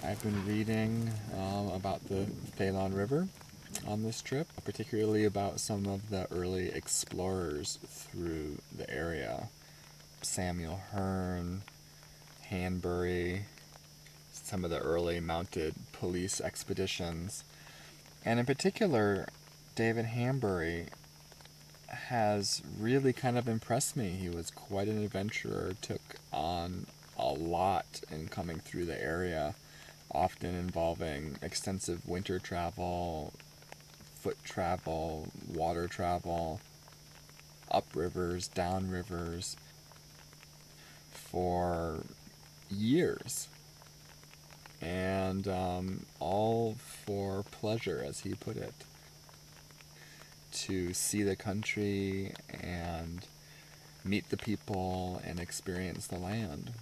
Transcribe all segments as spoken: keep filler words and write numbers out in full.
I've been reading um, about the Thalon River on this trip, particularly about some of the early explorers through the area. Samuel Hearne, Hanbury, some of the early mounted police expeditions. And in particular, David Hanbury has really kind of impressed me. He was quite an adventurer, took on a lot in coming through the area, often involving extensive winter travel, foot travel, water travel, up rivers, down rivers, for years. And um, all for pleasure, as he put it. To see the country and meet the people and experience the land.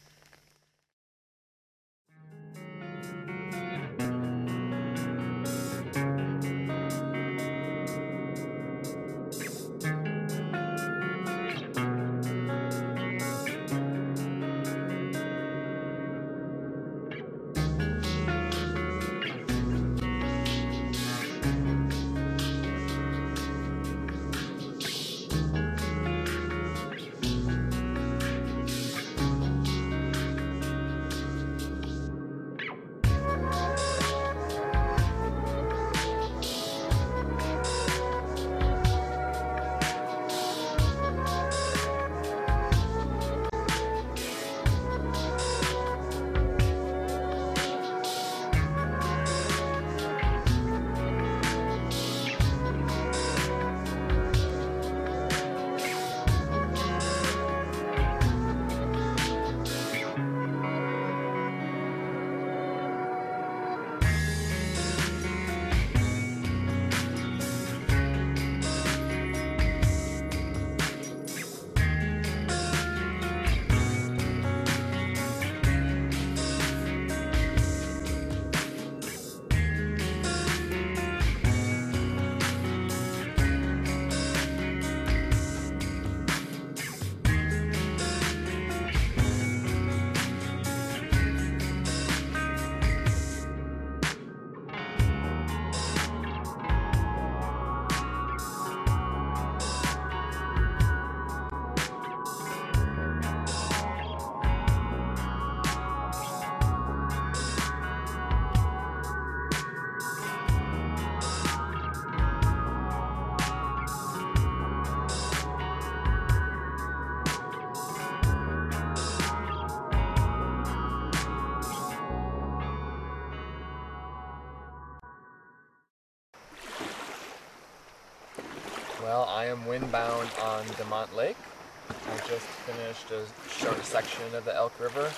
Well, I am windbound on DeMont Lake. I just finished a short section of the Elk River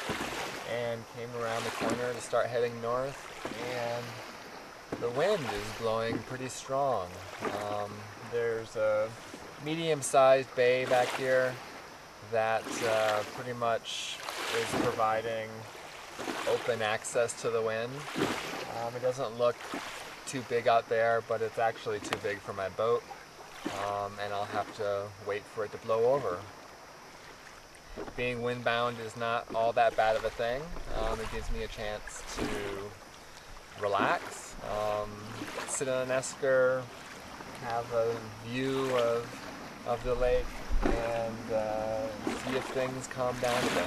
and came around the corner to start heading north, and the wind is blowing pretty strong. Um, there's a medium-sized bay back here that uh, pretty much is providing open access to the wind. Um, it doesn't look too big out there, but it's actually too big for my boat. Um, and I'll have to wait for it to blow over. Being windbound is not all that bad of a thing. Um, it gives me a chance to relax, um, sit on an esker, have a view of, of the lake, and uh, see if things calm down a bit.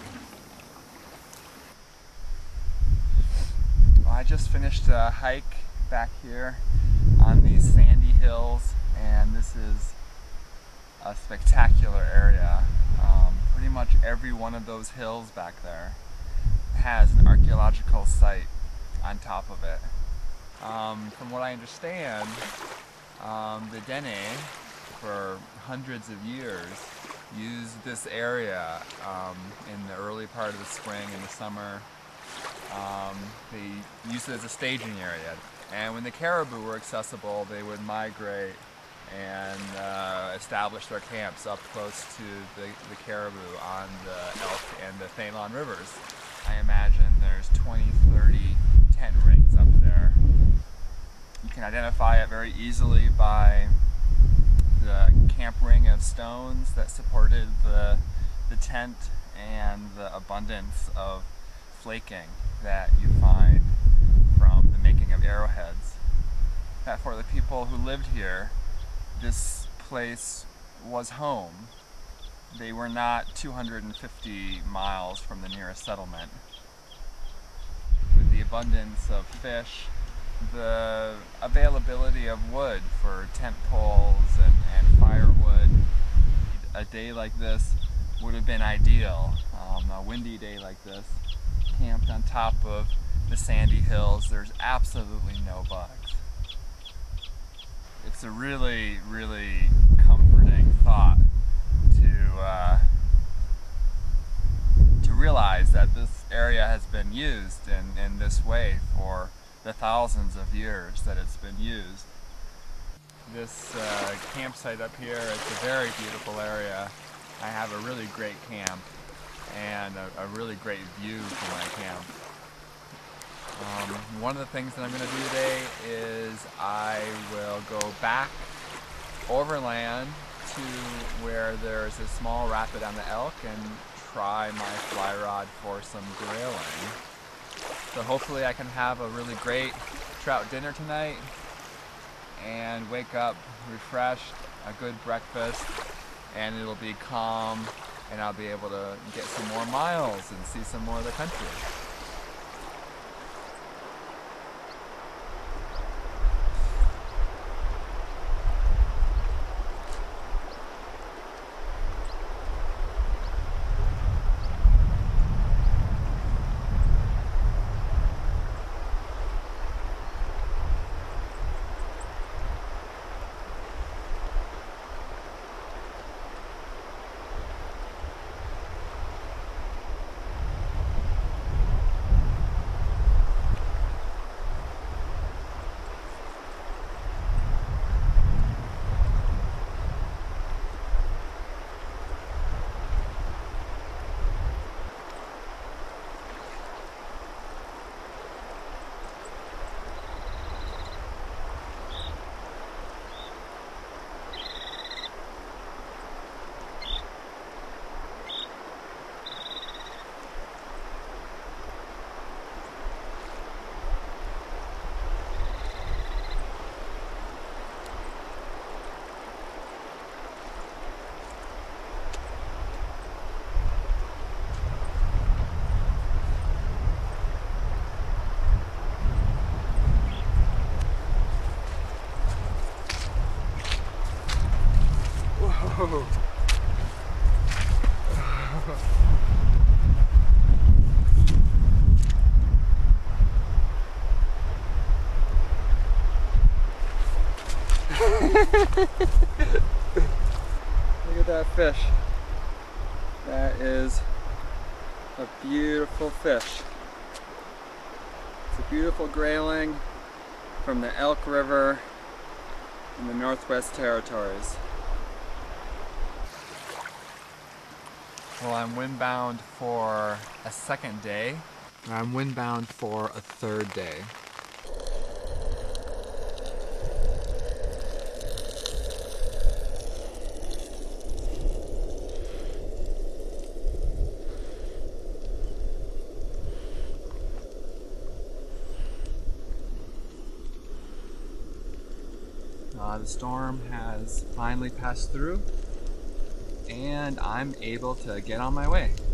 Well, I just finished a hike back here on these sandy hills, and this is a spectacular area. Um, pretty much every one of those hills back there has an archaeological site on top of it. Um, from what I understand, um, the Dene, for hundreds of years, used this area um, in the early part of the spring and the summer. Um, they used it as a staging area. And when the caribou were accessible, they would migrate and uh, establish their camps up close to the, the caribou on the Elk and the Thalon rivers. I imagine there's twenty, thirty tent rings up there. You can identify it very easily by the camp ring of stones that supported the, the tent and the abundance of flaking that you find from the making of arrowheads. That for the people who lived here, this place was home. They were not two hundred fifty miles from the nearest settlement. With the abundance of fish, the availability of wood for tent poles and, and firewood, a day like this would have been ideal. Um, a windy day like this, camped on top of the sandy hills, there's absolutely no bugs. It's a really, really comforting thought to uh, to realize that this area has been used in, in this way for the thousands of years that it's been used. This uh, campsite up here is a very beautiful area. I have a really great camp and a, a really great view from my camp. Um, one of the things that I'm going to do today is I will go back overland to where there's a small rapid on the Elk and try my fly rod for some grayling. So hopefully I can have a really great trout dinner tonight and wake up refreshed, a good breakfast, and it'll be calm and I'll be able to get some more miles and see some more of the country. Whoa. Look at that fish. That is a beautiful fish. It's a beautiful grayling from the Elk River in the Northwest Territories. Well, I'm windbound for a second day. I'm windbound for a third day. Uh, the storm has finally passed through, and I'm able to get on my way.